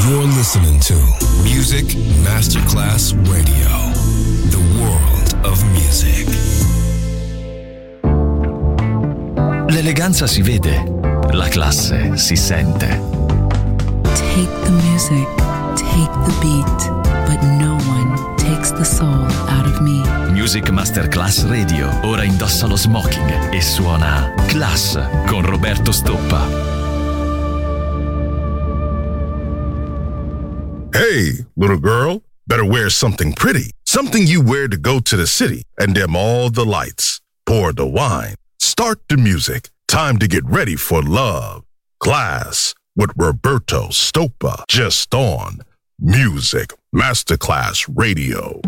You're listening to Music Masterclass Radio, the world of music. L'eleganza si vede, la classe si sente. Take the music, take the beat, but no one takes the soul out of me. Music Masterclass Radio, ora indossa lo smoking e suona Class con Roberto Stoppa. Hey, little girl, better wear something pretty. Something you wear to go to the city and dim all the lights. Pour the wine. Start the music. Time to get ready for love. Class with Roberto Stoppa. Just on Music Masterclass Radio.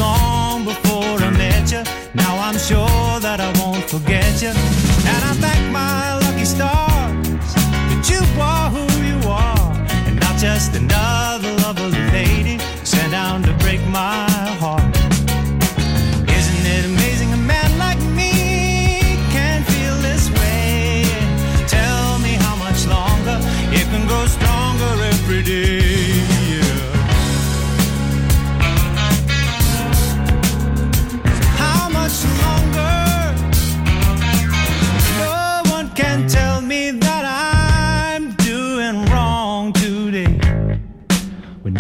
Now I'm sure that I won't forget you, and I thank my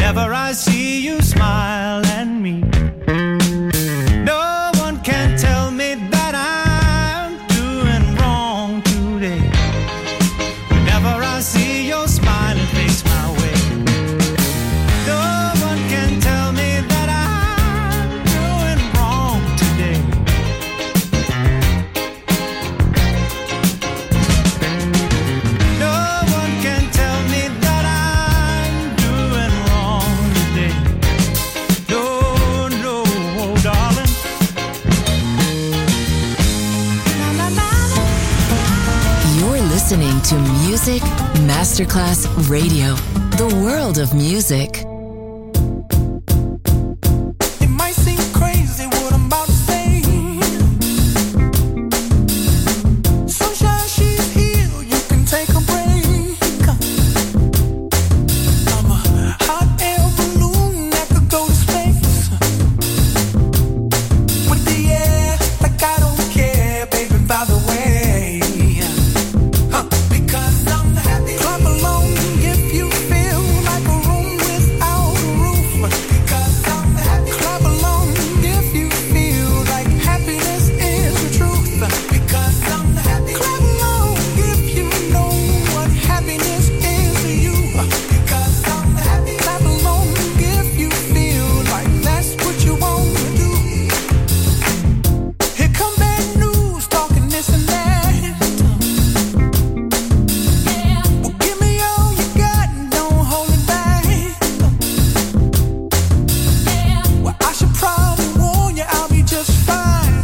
Whenever I see you smile at me, no one can tell me that I'm doing wrong today. Whenever I see your smiling face my way, no one can tell me that I'm doing wrong today. No one can tell me that I'm doing wrong today. No, no, darling. You're listening to Music Masterclass Radio, the world of music. It might seem crazy what I'm about to say. Sunshine, she's here, you can take a break. I'm a hot air balloon that could go to space. With the air, like I don't care, baby, by the way. Because I'm happy. Clap along if you feel like a room without a roof. Because I'm happy. Clap along if you feel like happiness is the truth. Because I'm happy. Clap along if you know what happiness is to you. Because I'm happy. Clap along if you feel like that's what you want to do. Here come bad news, talking this and that. Well, give me all you got and don't hold it back. Well, I should probably warn you, I'll be just fine.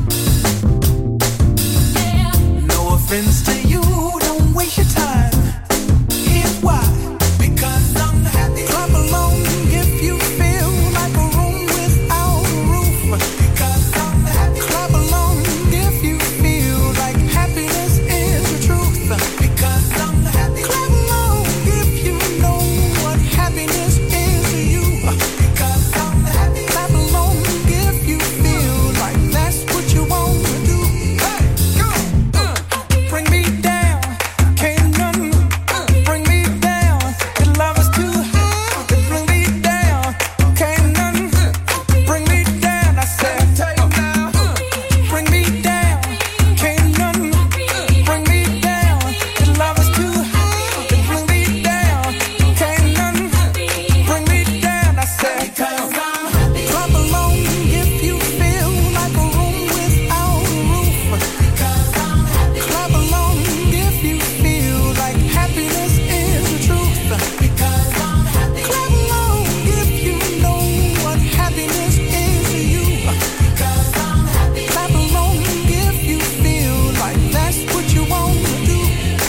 No offense to you, don't waste your time. Here's why. Because I'm happy. Clap along if you feel like a room without a roof. Because I'm happy. Clap along if you feel like happiness is the truth. Because I'm happy. Clap along if you know what happiness is to you. Because I'm happy. Clap along if you feel like that's what you want to do. Hey, go! Bring me down, can't nothing bring me down. Your love is too high, bring me down, can't nothing bring me down. I said, take now, bring me down, can't nothing bring me down. Your love is too high, bring me down, can't nothing bring me down. I said, clap along if you feel like a room without a roof. Clap along if you feel like happiness is the truth. Clap along if you know what happiness is to you. Clap along if you feel like that's what you want to do.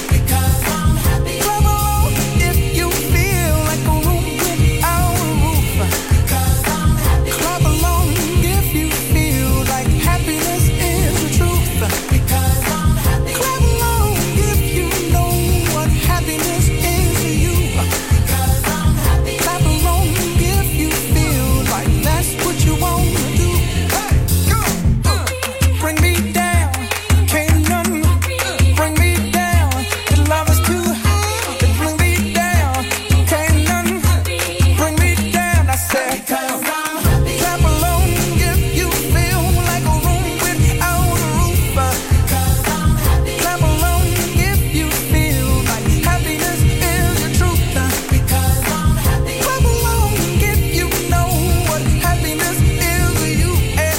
Clap along if you feel like a room without a roof. Clap along if you feel like happiness is the truth. Clap along if you know what happiness is to you. Clap along if you feel like that's what you want to do. Hey, go! Bring me down, can't nothing bring me down. Your love is too high, bring me down, can't nothing bring me down. I said, clap along if you feel like a room without a roof. Clap along if you feel like happiness is the truth. Clap along if you know what happiness is to you.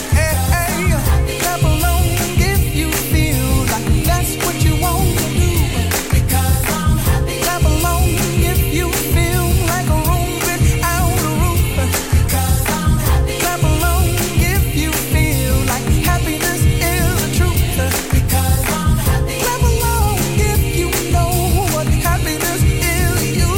Clap along if you feel like that's what you want to do. Clap along if you feel like a room without a roof. Clap along if you feel like happiness is the truth. Clap along if you know what happiness is to you.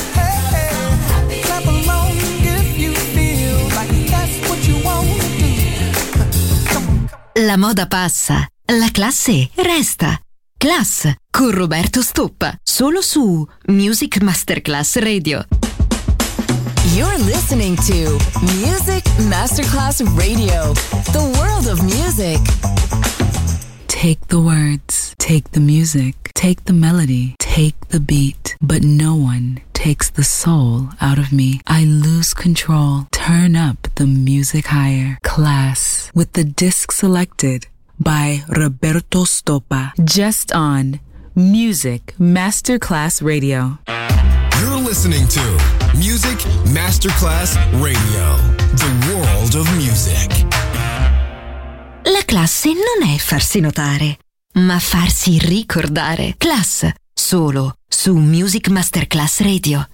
Clap along if you feel like that's what you want to do. La moda passa, la classe resta. Class con Roberto Stoppa, solo su Music Masterclass Radio. You're listening to Music Masterclass Radio, the world of music. Take the words, take the music, take the melody, take the beat, but no one takes the soul out of me. I lose control. Turn up the music higher. Class with the disc selected by Roberto Stoppa. Just on Music Masterclass Radio. You're listening to Music Masterclass Radio, the world of music. La classe non è farsi notare, ma farsi ricordare. Class, solo su Music Masterclass Radio.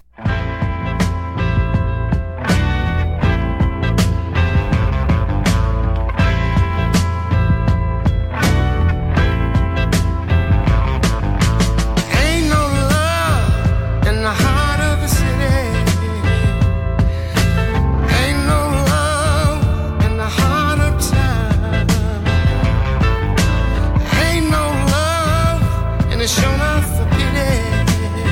It's shown up for pity.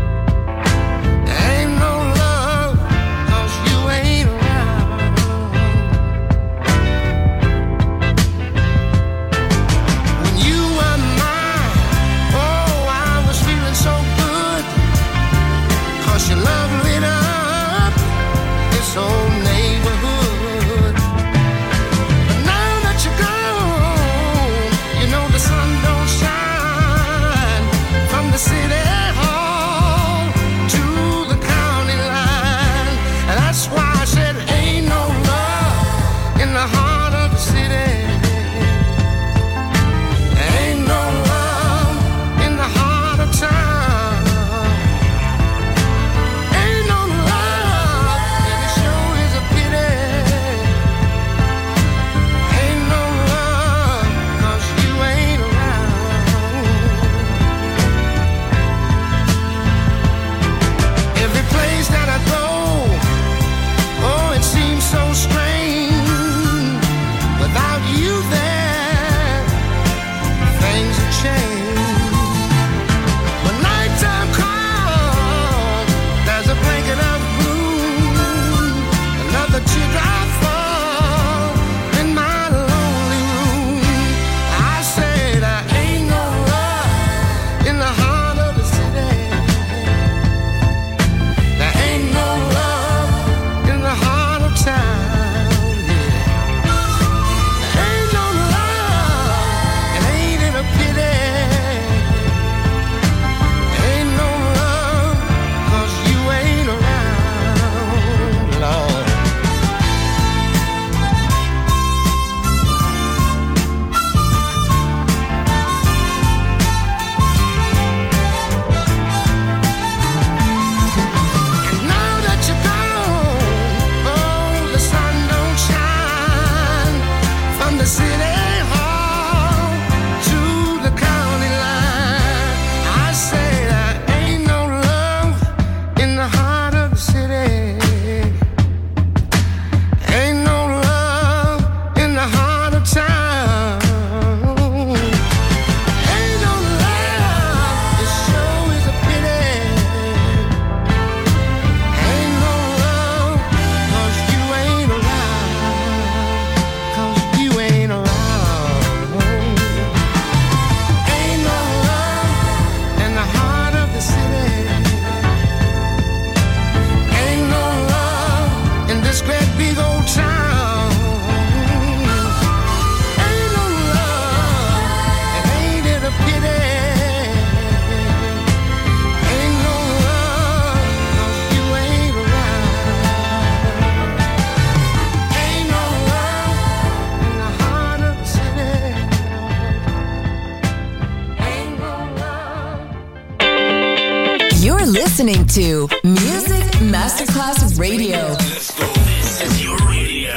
listening to Music Masterclass Radio. This is your radio.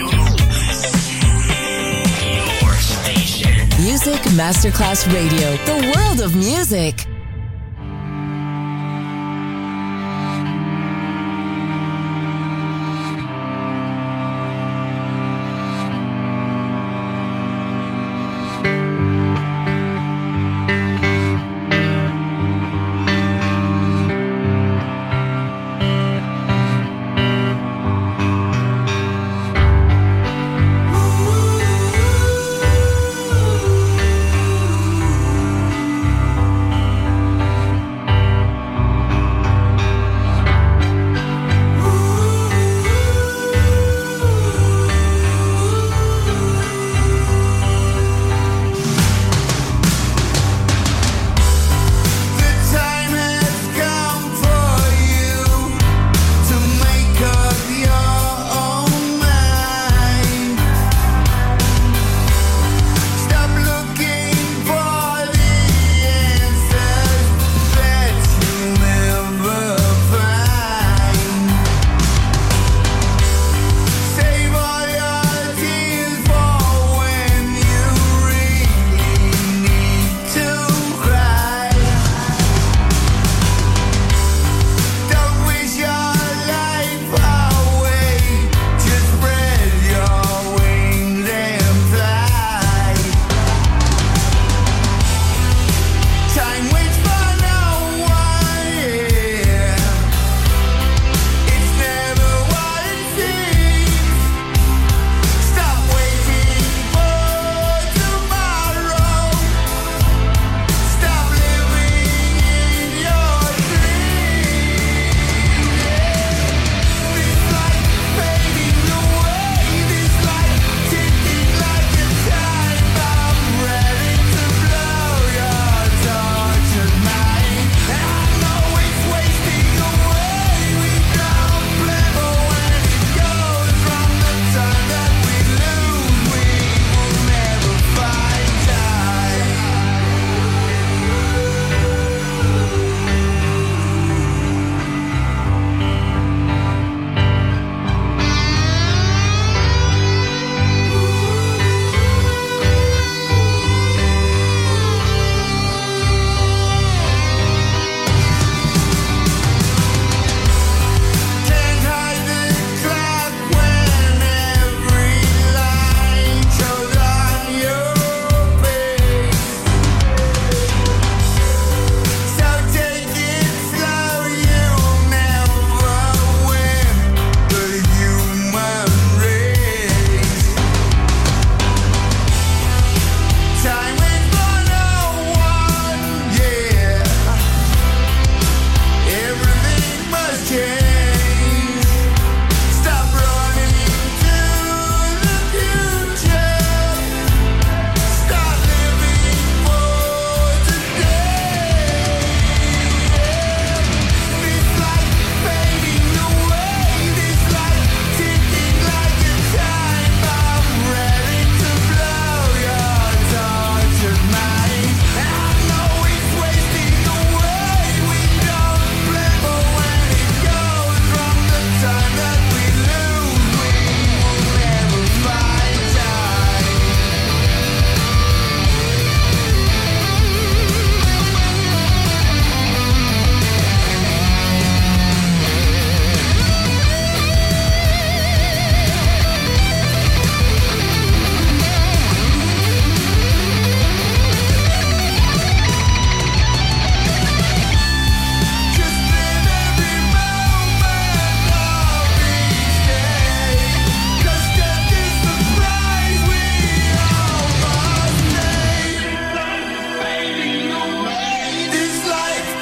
Your station. Music Masterclass Radio. The world of music.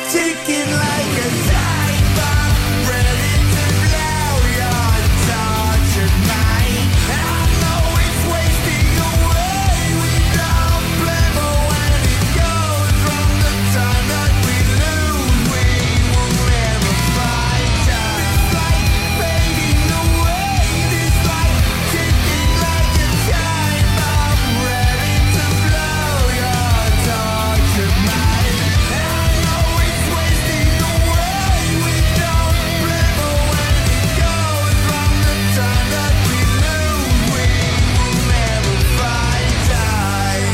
ticking like a time bomb, ready to blow your tortured mind. I know it's wasting away, we don't play, but when it goes from the time that we lose, we will never find time. This life fading away, this life ticking like a time bomb, ready to blow your tortured mind. And I know it's wasting away, we don't play, but when it goes from the time that we lose, we will never find time.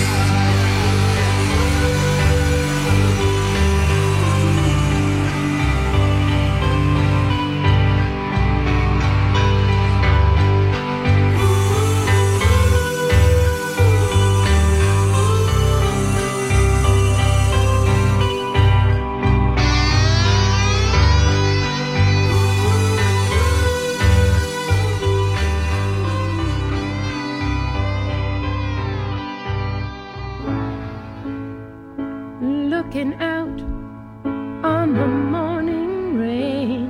Looking out on the morning rain,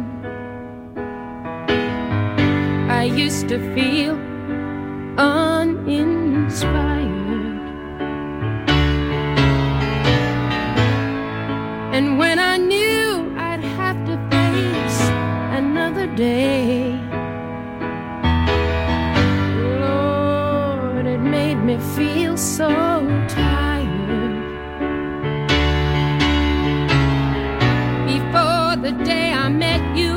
I used to feel uninspired, and when I knew I'd have to face another day, Lord, it made me feel so tired. Before the day I met you,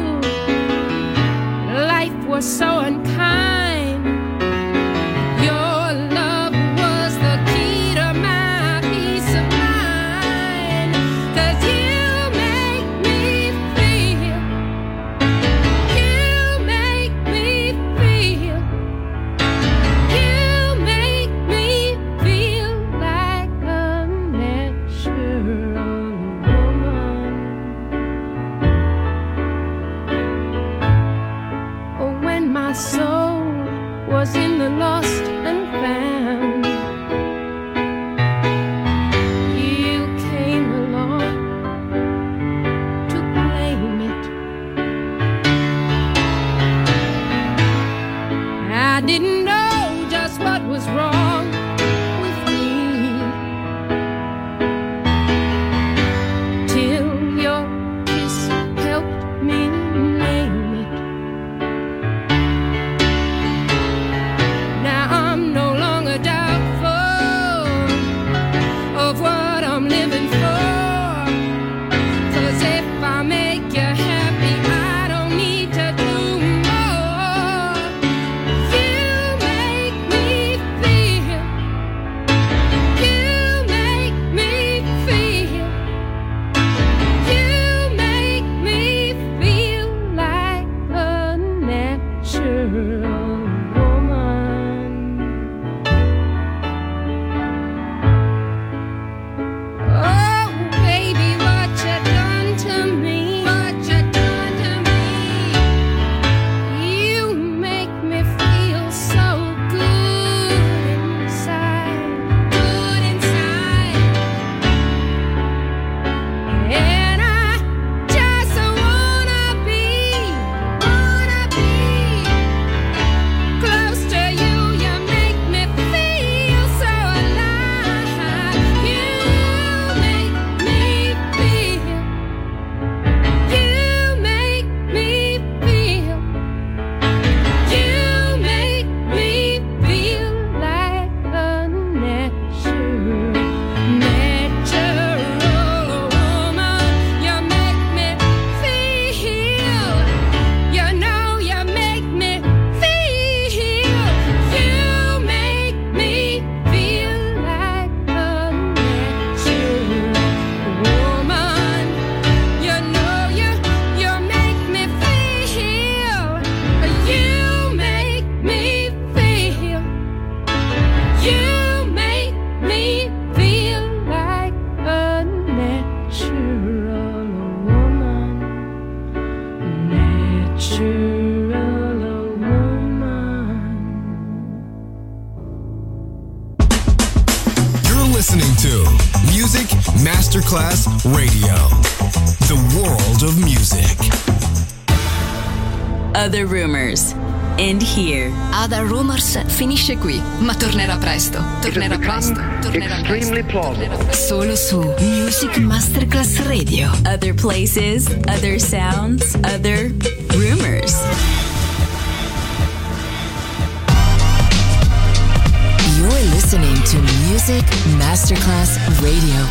life was so unkind. Your love was the key to my peace of mind. 'Cause you make me feel, you make me feel, you make me feel like a natural woman. Oh, when my soul was in the lost and found, you came along to claim it. I didn't know just what was wrong with me till your kiss helped me name it. Now I'm no longer doubtful of what I'm living for. 'Cause if I make you happy, I don't need to do more. You make me feel, you make me feel, you make me feel like a natural woman. Oh, baby, what you done to me? What you done to me? You make me feel so good inside, good inside. And I just wanna be close to you. You make me feel so alive. You make me feel, you make me feel, you make me feel like a natural woman. You make me feel, you know you make me feel, you make me feel like a natural woman. You know you make me feel, you make me feel, you make me feel like a natural woman, natural woman. You're listening to Music Masterclass Radio. The world of music. Other Rumors. End here. Other Rumors finisce qui, ma tornerà presto. Tornerà presto. Solo su Music Masterclass Radio. Other places, other sounds, other rumors. You're listening to Music Masterclass Radio.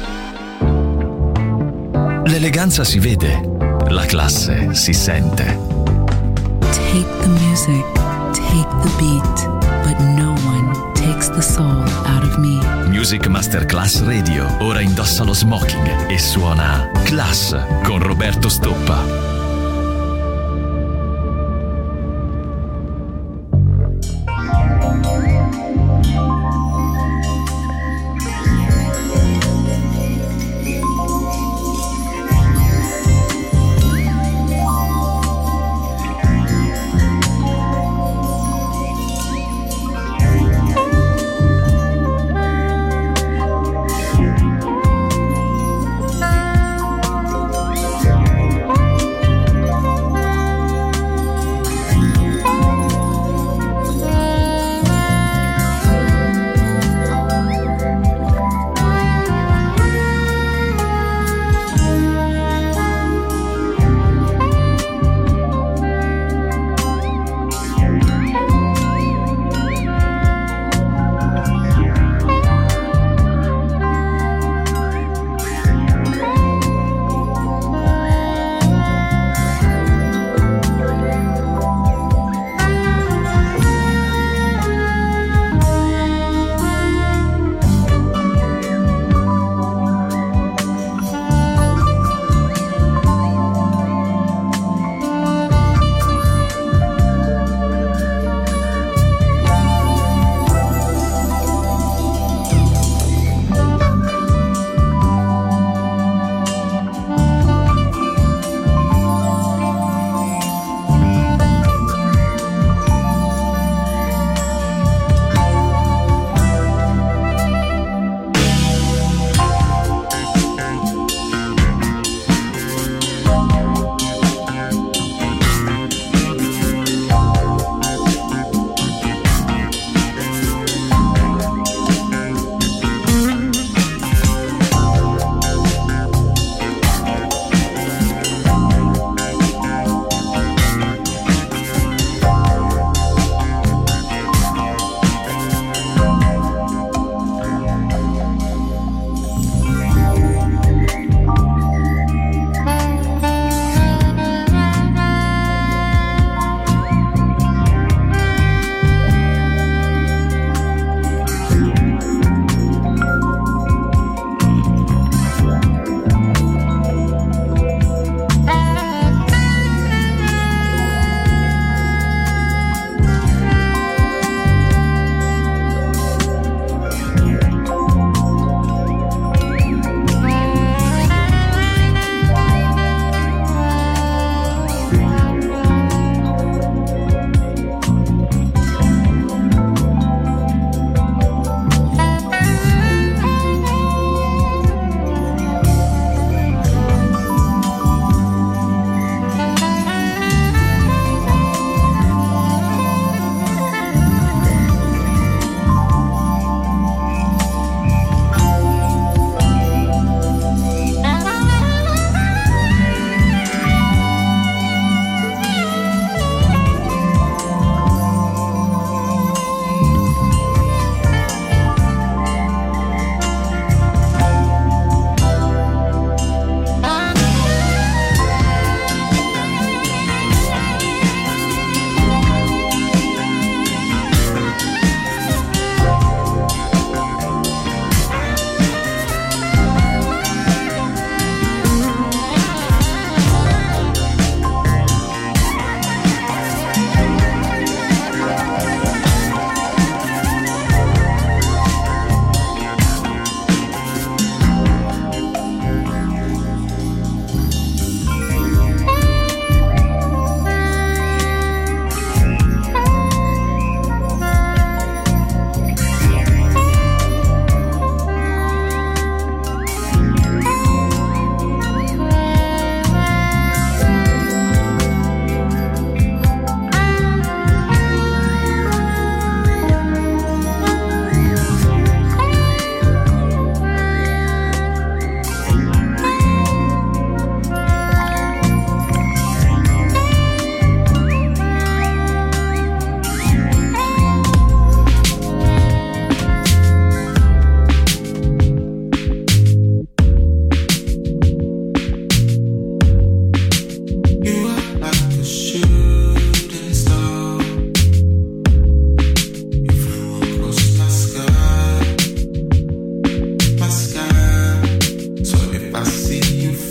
L'eleganza si vede, la classe si sente. Take the music, take the beat, but no one takes the soul out of me. Music Masterclass Radio ora indossa lo smoking e suona Class con Roberto Stoppa.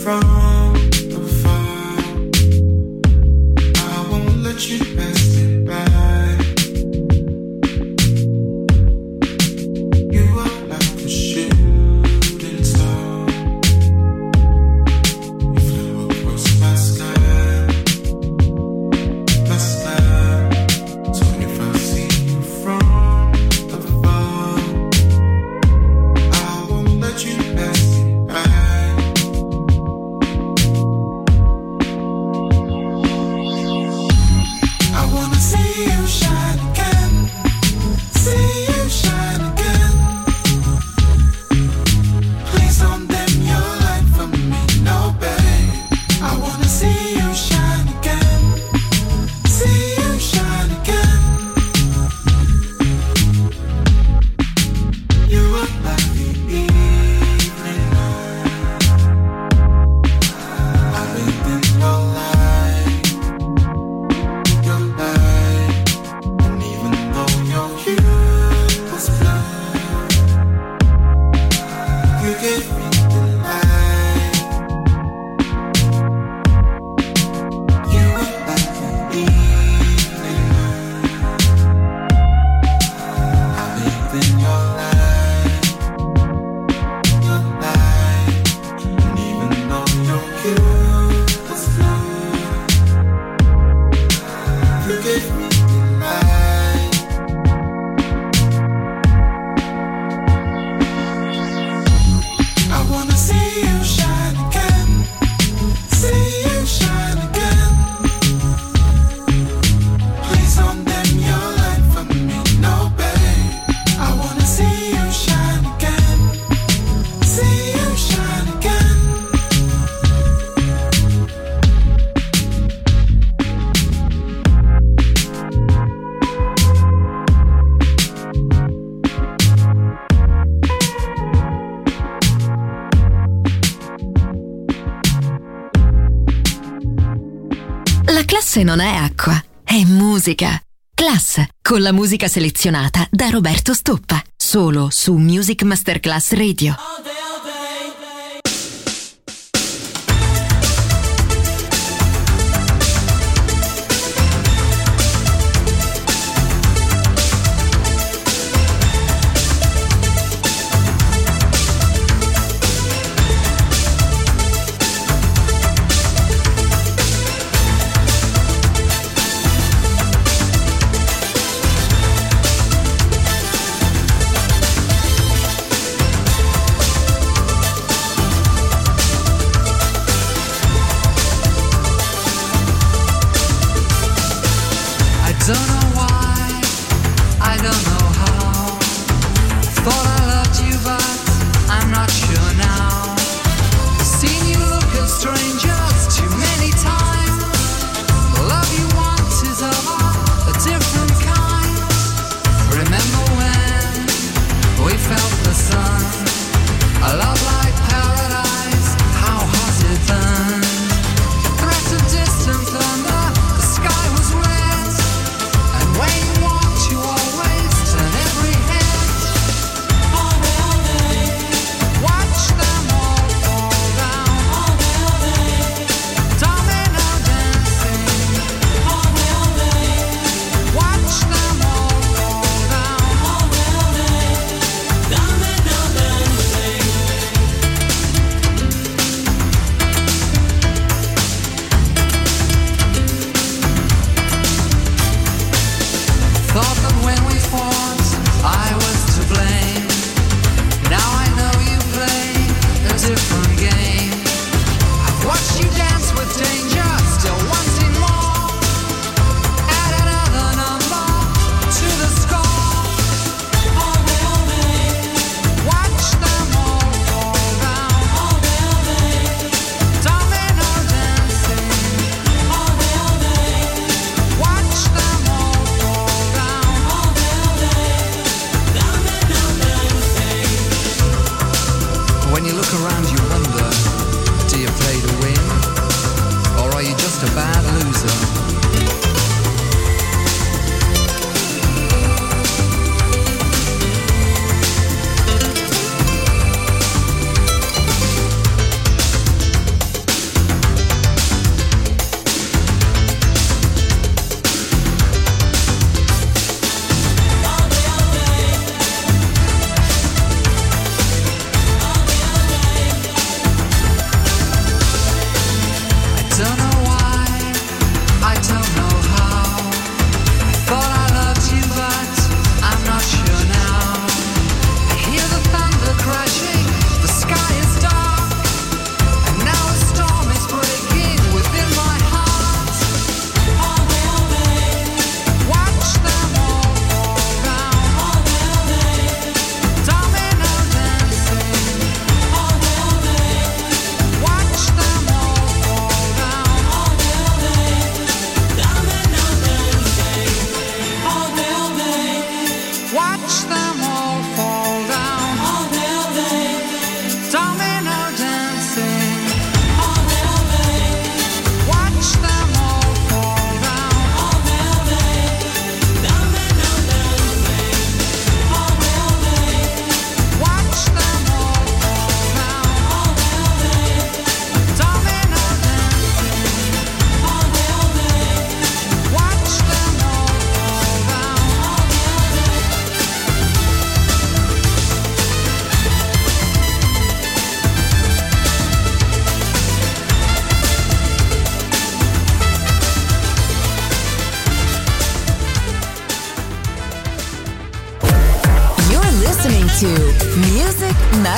from afar. I won't let you pass me by. You are like a shooting star. You flew across my sky, my sky. So if I see you from afar, I won't let you pass me by. I wanna see you shine again, see you shine again. Please don't dim your light for me, no babe. I wanna see you shine again, see you shine again. You are like the evening light. I lived in your light, and even though your hue was blind, you gave me the light. You were like the evening light. I lived in your light, and even though your hue was blind, you gave me the light. I wanna see you shine again, see you shine again. Please don't dim your light for me, no babe. I wanna see you shine again, see you shine again. La classe non è acqua, è musica. Class, con la musica selezionata da Roberto Stoppa. Solo su Music Masterclass Radio. I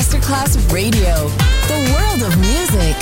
Masterclass Radio, the world of music.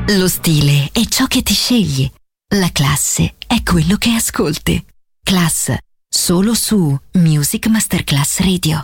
Lo stile è ciò che ti scegli. La classe è quello che ascolti. Class, solo su Music Masterclass Radio.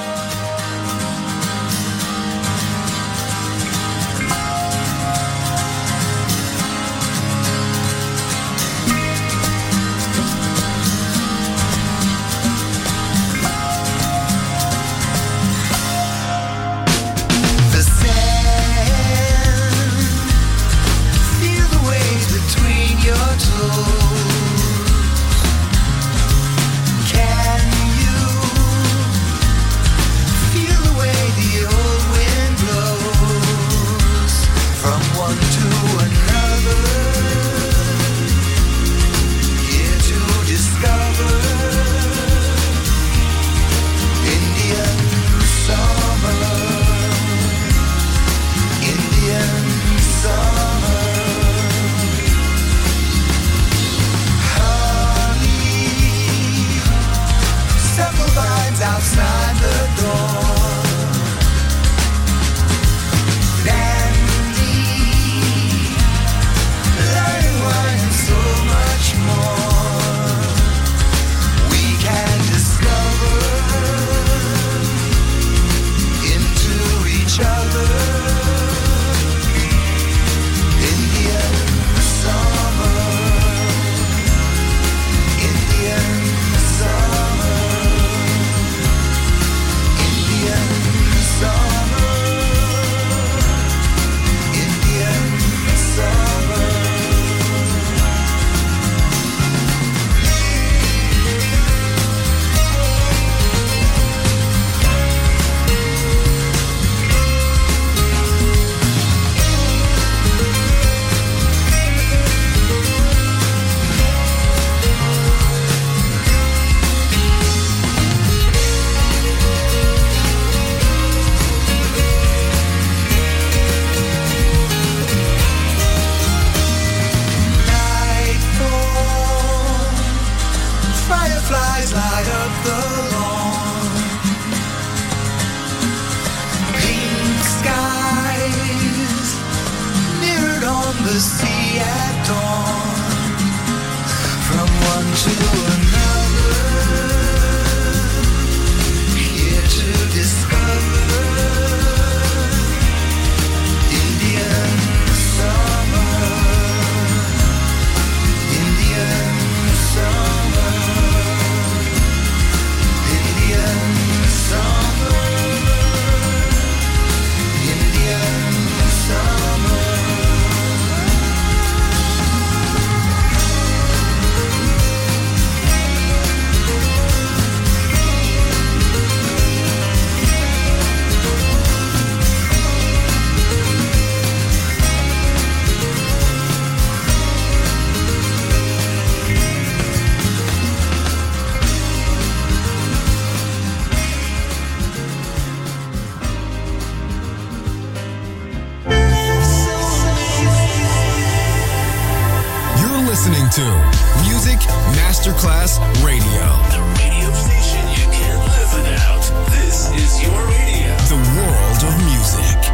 Outside the door, Dandy, learning wine and so much more. We can discover into each other. Indian summer, Indian summer. Fireflies light up the lawn. Pink skies mirrored on the sea at dawn. From one to another, here to discover Indian summer, Indian summer. Listening to Music Masterclass Radio. The radio station you can't live without. This is your radio. The world of music.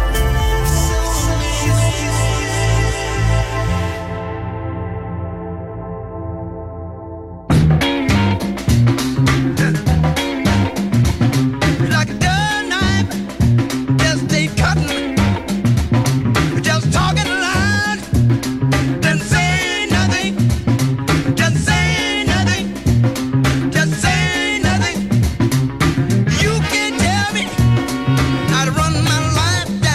Like a dull knife, just keep cutting, just talking loud, then say nothing, just say nothing, just say nothing. You can tell me how to run my life.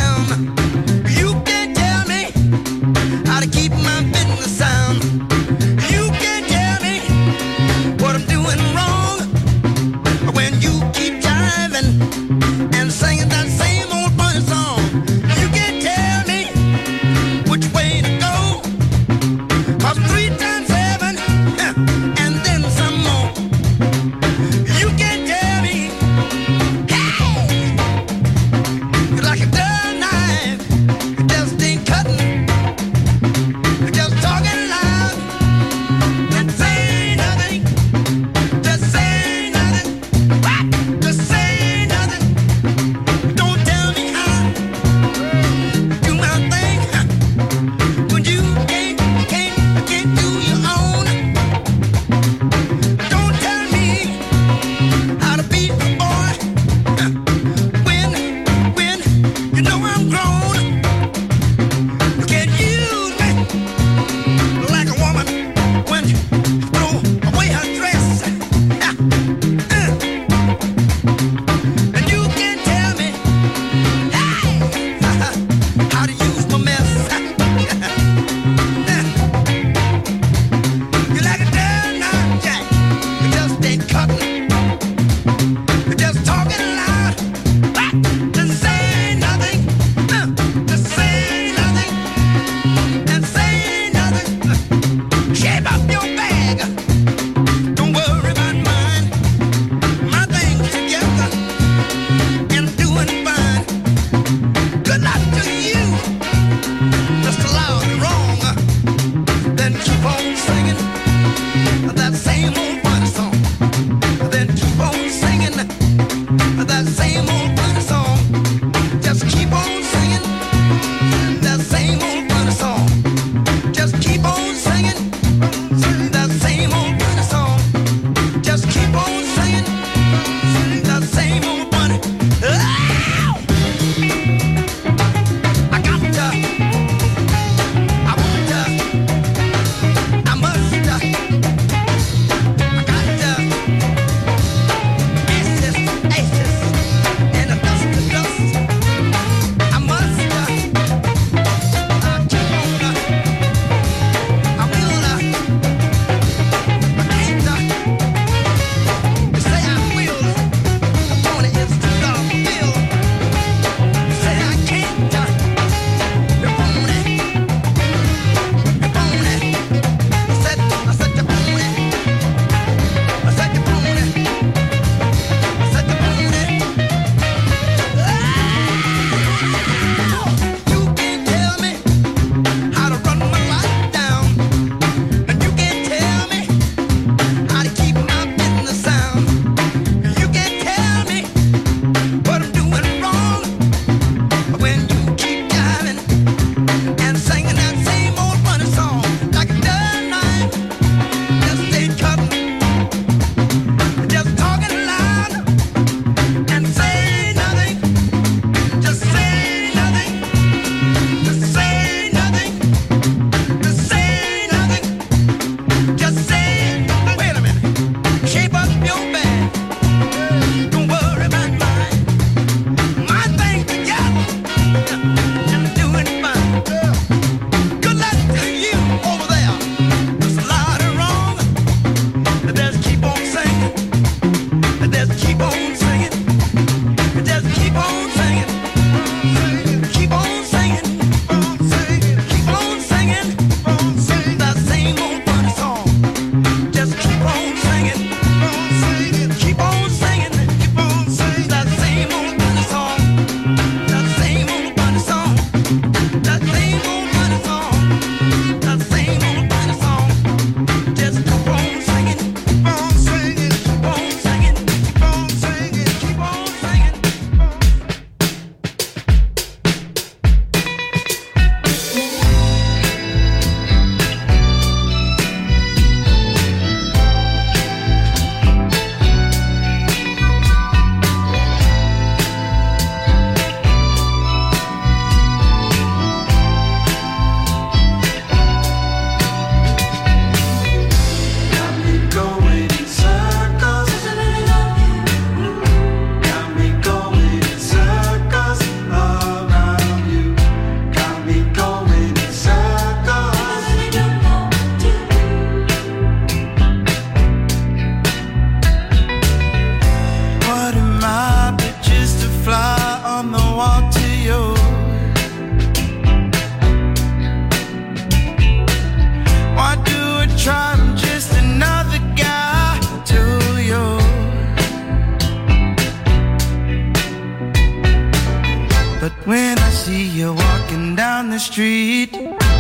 street.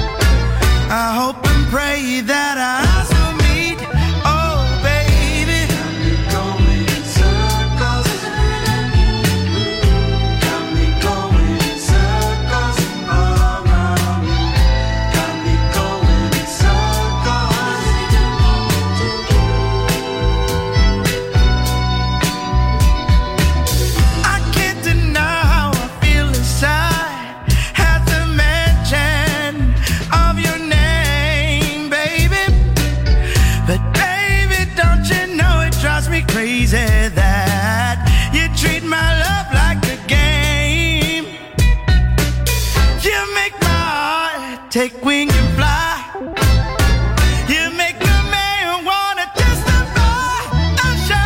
I hope and pray that our eyes will meet. Oh, baby, got me going in circles. Got me going in circles around you. Got me going in circles. I can't deny how I feel inside at the mention of your name, baby. But baby, don't you know it drives me crazy that you treat my love like a game. You make my heart take wing and fly. You make a man wanna testify. I'm shy.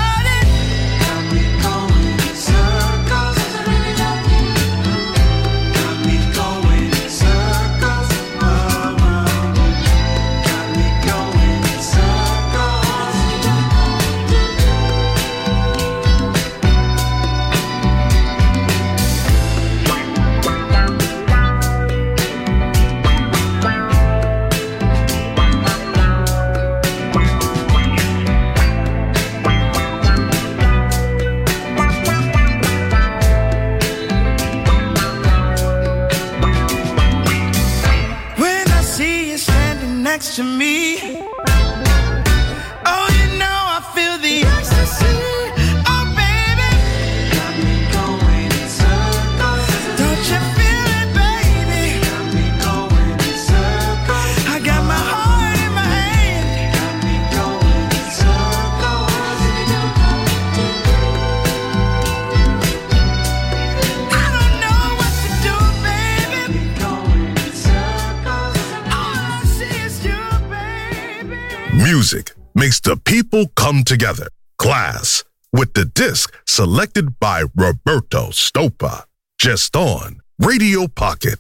music makes the people come together. Class with the disc selected by Roberto Stoppa. Just on Radio Pocket.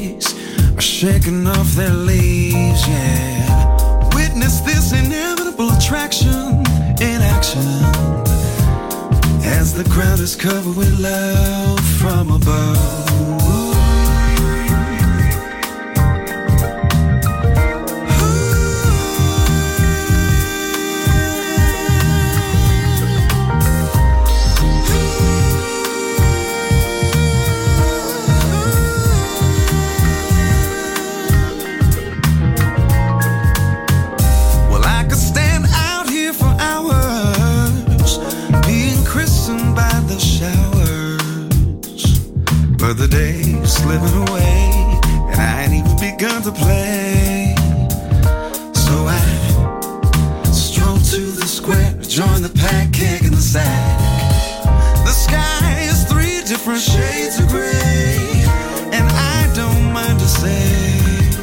shaking off their leaves, yeah. Witness this inevitable attraction in action as the ground is covered with love from above. The day's slipping away, and I ain't even begun to play. So I stroll to the square, join the pack, kicking the sack. The sky is 3 different shades of gray, and I don't mind to say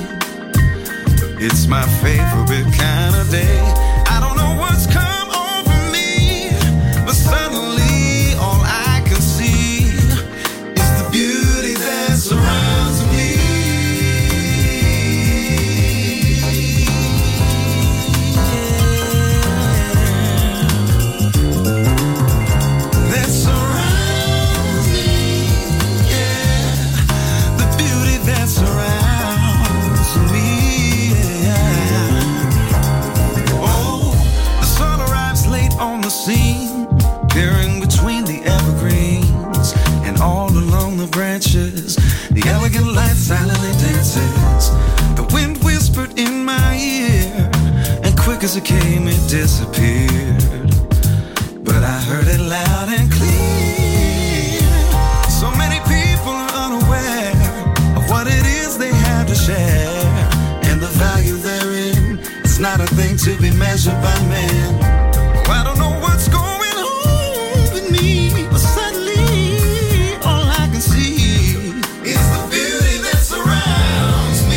it's my favorite kind of day. I don't know what's come over me, but suddenly all I can see is the beauty that surrounds me. That surrounds me, yeah. The beauty that surrounds me, yeah. Oh, the sun arrives late on the scene, peering between the evergreens, and all along the branches, the elegant light silently dances. The wind whispered in my ear, and quick as it came, it disappeared. But I heard it loud and clear. So many people are unaware of what it is they have to share, and the value therein is not a thing to be measured by man. Oh, I don't know what's going on with me, but suddenly all I can see is the beauty that surrounds me.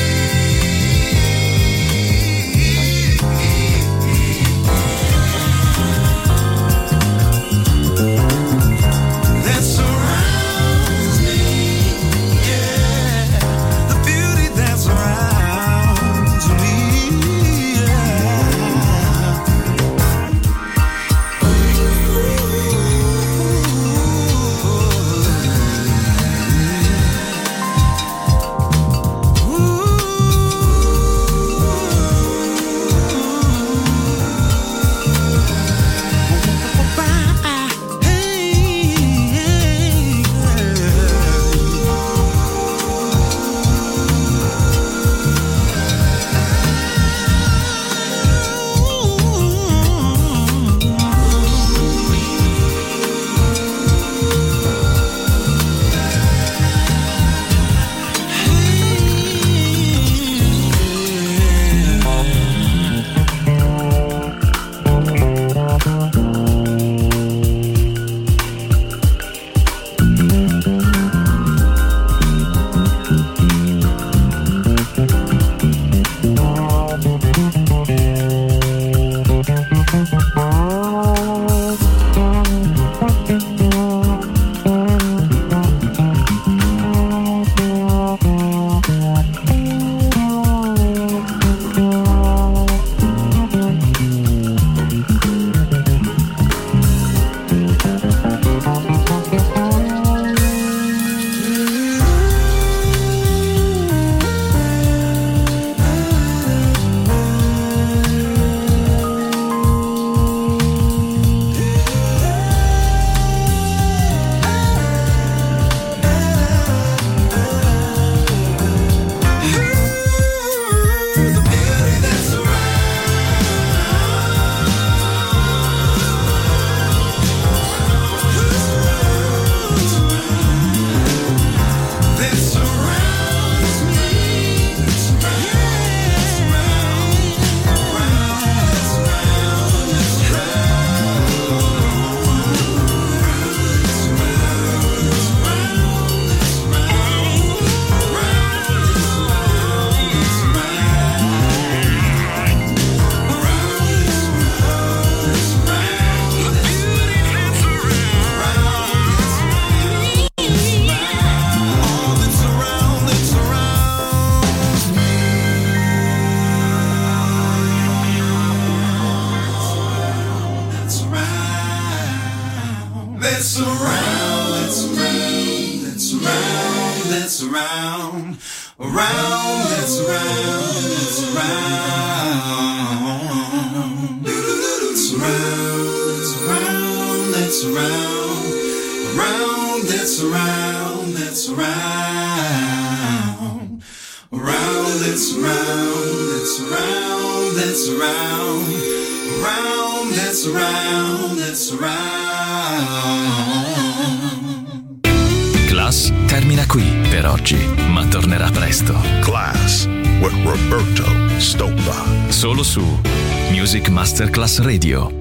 That surrounds me, yeah. The beauty that surrounds me, yeah. that's around, that's around, that's around, that's around, around, that's around, that's around, that's around, that's around, around, that's around, that's around, around, that's around, that's around, that's around, around, that's around, that's around. Class termina qui per oggi, ma tornerà presto. Class with Roberto Stoppa. Solo su Music Masterclass Radio.